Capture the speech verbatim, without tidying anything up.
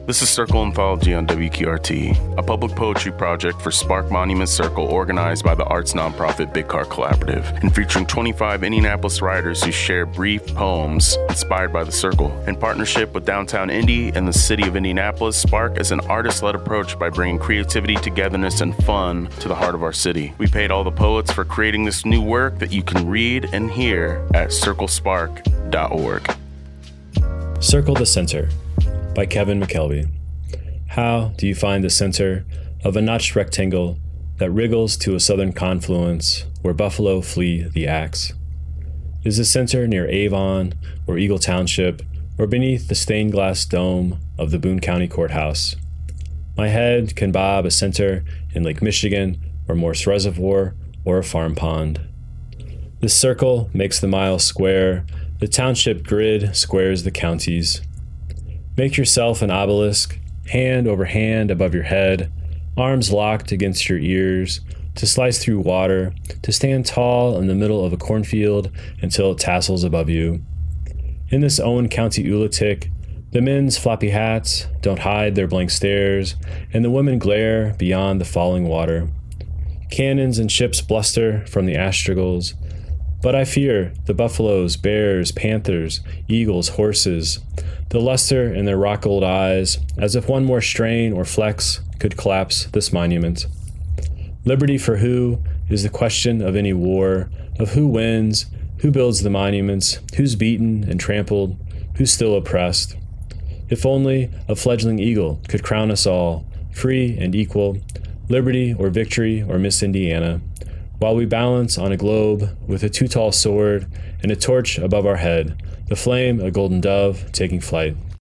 This is Circle Anthology on W Q R T, a public poetry project for Spark Monument Circle organized by the arts nonprofit Big Car Collaborative and featuring twenty-five Indianapolis writers who share brief poems inspired by the Circle. In partnership with Downtown Indy and the City of Indianapolis, Spark is an artist-led approach by bringing creativity, togetherness, and fun to the heart of our city. We paid all the poets for creating this new work that you can read and hear at circle spark dot org. Circle the Center by Kevin McKelvey. How do you find the center of a notched rectangle that wriggles to a southern confluence where buffalo flee the axe? Is the center near Avon or Eagle Township or beneath the stained glass dome of the Boone County Courthouse? My head can bob a center in Lake Michigan or Morse Reservoir or a farm pond. The circle makes the mile square. The township grid squares the counties. Make yourself an obelisk, hand over hand above your head, arms locked against your ears, to slice through water, to stand tall in the middle of a cornfield until it tassels above you. In this Owen County Ulatic, the men's floppy hats don't hide their blank stares, and the women glare beyond the falling water. Cannons and ships bluster from the astragals, but I fear the buffaloes, bears, panthers, eagles, horses, the luster in their rock-old eyes, as if one more strain or flex could collapse this monument. Liberty for who is the question of any war, of who wins, who builds the monuments, who's beaten and trampled, who's still oppressed. If only a fledgling eagle could crown us all, free and equal, liberty or victory or Miss Indiana, while we balance on a globe with a too-tall sword and a torch above our head, the flame a golden dove taking flight.